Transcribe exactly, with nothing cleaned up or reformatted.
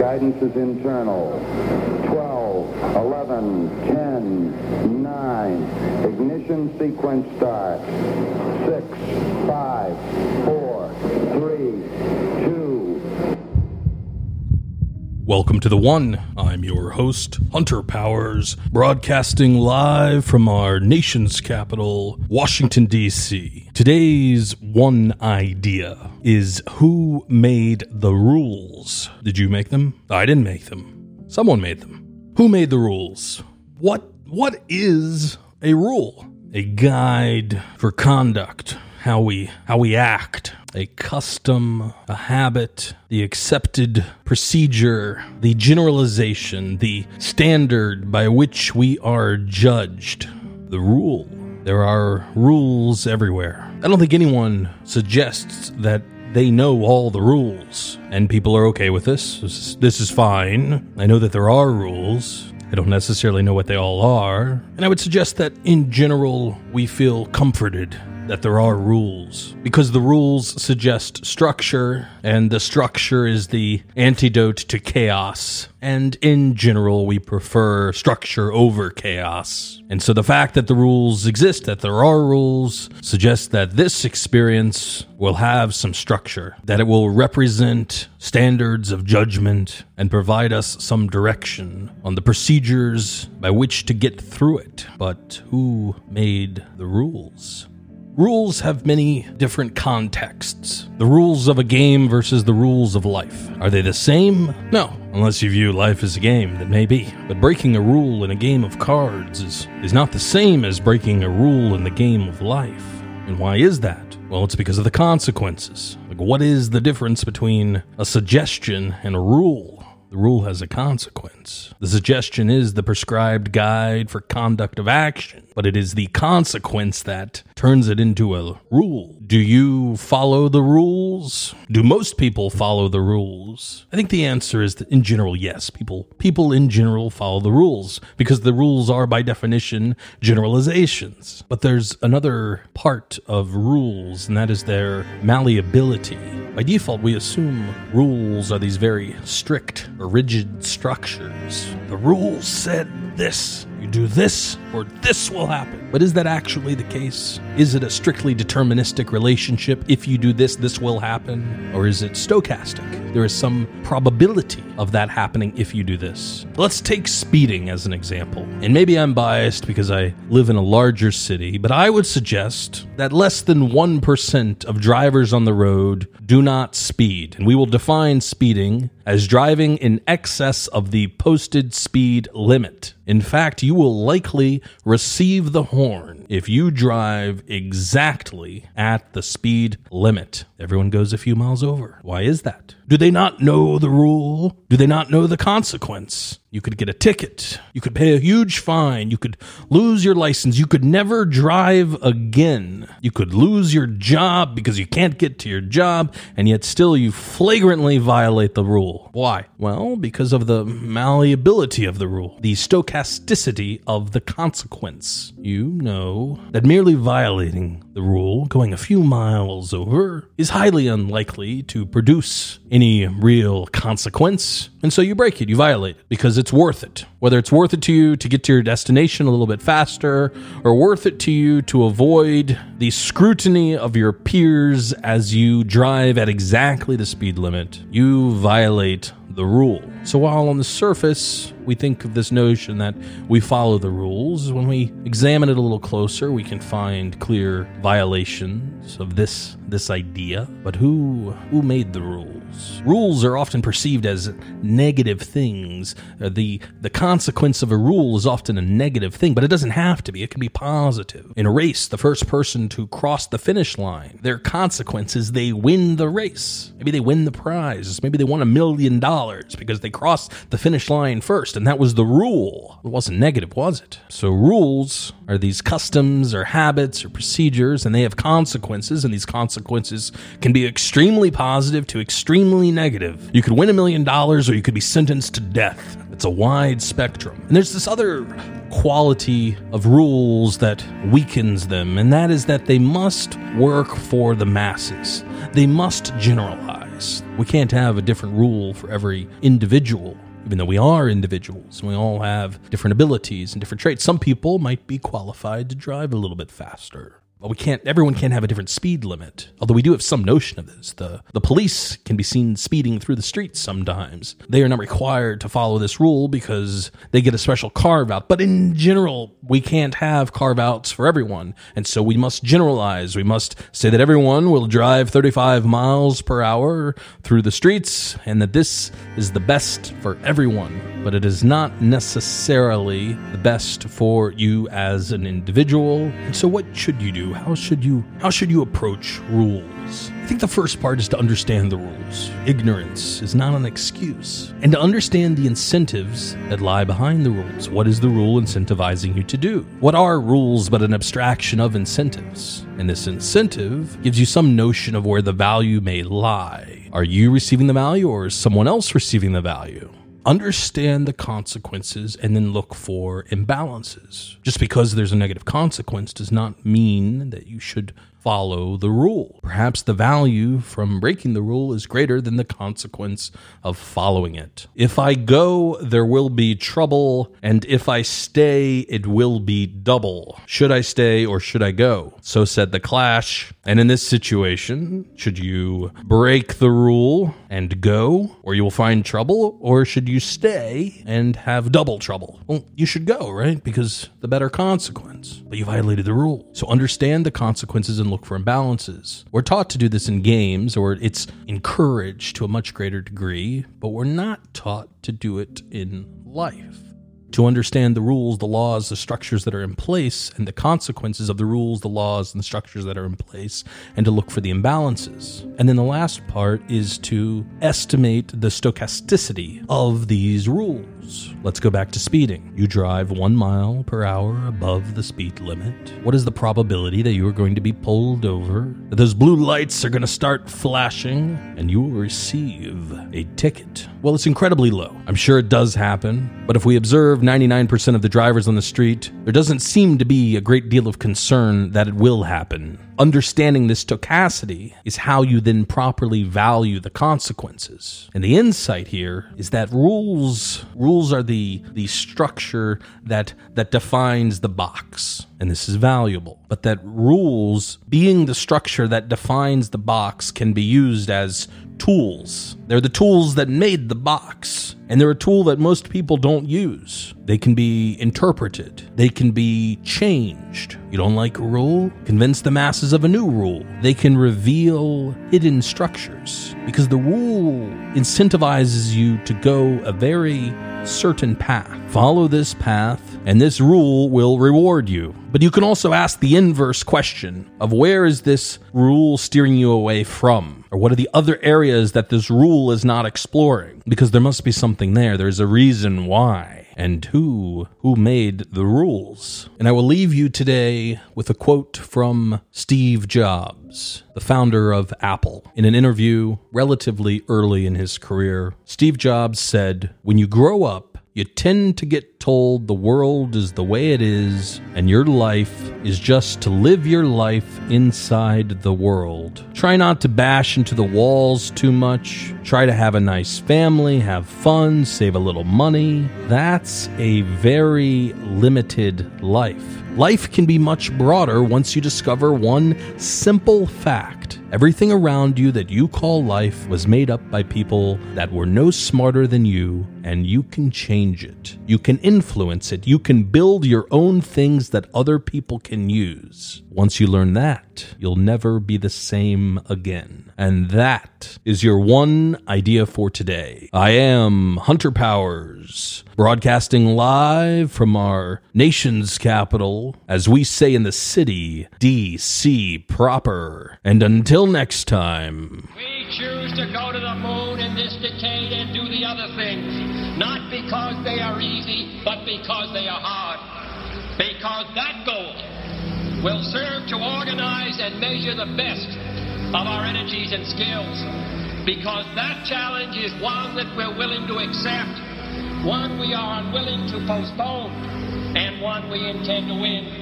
Guidance is internal. twelve, eleven, ten, nine. Ignition sequence start. six, five, four, three, two. Welcome to The One. I'm your host, Hunter Powers, broadcasting live from our nation's capital, Washington, D C Today's one idea is who made the rules? Did you make them? I didn't make them. Someone made them. Who made the rules? What What is a rule? A guide for conduct, how we how we act. A custom, a habit, the accepted procedure, the generalization, the standard by which we are judged. The rule. There are rules everywhere. I don't think anyone suggests that they know all the rules, and people are okay with this. This is, this is fine. I know that there are rules. I don't necessarily know what they all are, and I would suggest that in general we feel comforted that there are rules, because the rules suggest structure, and the structure is the antidote to chaos. And in general, we prefer structure over chaos. And so the fact that the rules exist, that there are rules, suggests that this experience will have some structure, that it will represent standards of judgment and provide us some direction on the procedures by which to get through it. But who made the rules? Rules have many different contexts. The rules of a game versus the rules of life. Are they the same? No, unless you view life as a game, that may be. But breaking a rule in a game of cards is, is not the same as breaking a rule in the game of life. And why is that? Well, it's because of the consequences. Like, what is the difference between a suggestion and a rule? The rule has a consequence. The suggestion is the prescribed guide for conduct of action, but it is the consequence that turns it into a rule. Do you follow the rules? Do most people follow the rules? I think the answer is that in general, yes. People, people in general follow the rules because the rules are by definition generalizations. But there's another part of rules, and that is their malleability. By default, we assume rules are these very strict or rigid structures. The rules said this. You do this, or this will happen. But is that actually the case? Is it a strictly deterministic relationship? If you do this, this will happen? Or is it stochastic? There is some probability of that happening if you do this. Let's take speeding as an example. And maybe I'm biased because I live in a larger city, but I would suggest that less than one percent of drivers on the road do not speed. And we will define speeding as driving in excess of the posted speed limit. In fact, you will likely receive the horn if you drive exactly at the speed limit. Everyone goes a few miles over. Why is that? Do they not know the rule? Do they not know the consequence? You could get a ticket. You could pay a huge fine. You could lose your license. You could never drive again. You could lose your job because you can't get to your job, and yet still you flagrantly violate the rule. Why? Well, because of the malleability of the rule, the stochasticity of the consequence. You know that merely violating the rule, going a few miles over, is highly unlikely to produce any real consequence, and so you break it, you violate it, because it's worth it. Whether it's worth it to you to get to your destination a little bit faster, or worth it to you to avoid the scrutiny of your peers as you drive at exactly the speed limit, you violate the rule. So while on the surface we think of this notion that we follow the rules, when we examine it a little closer, we can find clear violations of this this idea. But who who made the rules? Rules are often perceived as negative things. Uh, the the consequence of a rule is often a negative thing, but it doesn't have to be. It can be positive. In a race, the first person to cross the finish line, their consequence is they win the race. Maybe they win the prize. Maybe they won a million dollars because they crossed the finish line first, and that was the rule. It wasn't negative, was it? So rules are these customs or habits or procedures, and they have consequences, and these consequences can be extremely positive to extremely negative. You could win a million dollars, or you could be sentenced to death. It's a wide spectrum. And there's this other quality of rules that weakens them, and that is that they must work for the masses. They must generalize. case. We can't have a different rule for every individual, even though we are individuals and we all have different abilities and different traits. Some people might be qualified to drive a little bit faster. But we can't, everyone can't have a different speed limit. Although we do have some notion of this. The, the police can be seen speeding through the streets sometimes. They are not required to follow this rule because they get a special carve out. But in general, we can't have carve outs for everyone. And so we must generalize. We must say that everyone will drive thirty-five miles per hour through the streets and that this is the best for everyone. But it is not necessarily the best for you as an individual. And so what should you do? How should you how should you approach rules? I think the first part is to understand the rules. Ignorance is not an excuse. And to understand the incentives that lie behind the rules. What is the rule incentivizing you to do? What are rules but an abstraction of incentives? And this incentive gives you some notion of where the value may lie. Are you receiving the value or is someone else receiving the value? Understand the consequences and then look for imbalances. Just because there's a negative consequence does not mean that you should follow the rule. Perhaps the value from breaking the rule is greater than the consequence of following it. If I go, there will be trouble, and if I stay, it will be double. Should I stay or should I go? So said the Clash. And in this situation, should you break the rule and go, or you will find trouble, or should you stay and have double trouble? Well, you should go, right? Because the better consequence. But you violated the rule. So understand the consequences and look for imbalances. We're taught to do this in games, or it's encouraged to a much greater degree, but we're not taught to do it in life. To understand the rules, the laws, the structures that are in place, and the consequences of the rules, the laws, and the structures that are in place, and to look for the imbalances. And then the last part is to estimate the stochasticity of these rules. Let's go back to speeding. You drive one mile per hour above the speed limit. What is the probability that you are going to be pulled over? That those blue lights are going to start flashing and you will receive a ticket? Well, it's incredibly low. I'm sure it does happen, but if we observe ninety-nine percent of the drivers on the street, there doesn't seem to be a great deal of concern that it will happen. Understanding this stochasticity is how you then properly value the consequences. And the insight here is that rules rules are the the structure that that defines the box. And this is valuable. But that rules, being the structure that defines the box, can be used as tools. They're the tools that made the box. And they're a tool that most people don't use. They can be interpreted. They can be changed. You don't like a rule? Convince the masses of a new rule. They can reveal hidden structures. Because the rule incentivizes you to go a very certain path. Follow this path, and this rule will reward you. But you can also ask the inverse question of where is this rule steering you away from? Or what are the other areas that this rule is not exploring? Because there must be something there. There's a reason why. And who who made the rules? And I will leave you today with a quote from Steve Jobs, the founder of Apple. In an interview relatively early in his career, Steve Jobs said, "When you grow up, you tend to get told the world is the way it is, and your life is just to live your life inside the world. Try not to bash into the walls too much. Try to have a nice family, have fun, save a little money. That's a very limited life. Life can be much broader once you discover one simple fact. Everything around you that you call life was made up by people that were no smarter than you, and you can change it. You can influence it. You can build your own things that other people can use. Once you learn that, you'll never be the same again." And that is your one idea for today. I am Hunter Powers, broadcasting live from our nation's capital, as we say in the city, D C proper. And until next time. We choose to go to the moon in this decade and do the other things, not because they are easy, but because they are hard. Because that goal will serve to organize and measure the best of our energies and skills. Because that challenge is one that we're willing to accept, one we are unwilling to postpone, and one we intend to win.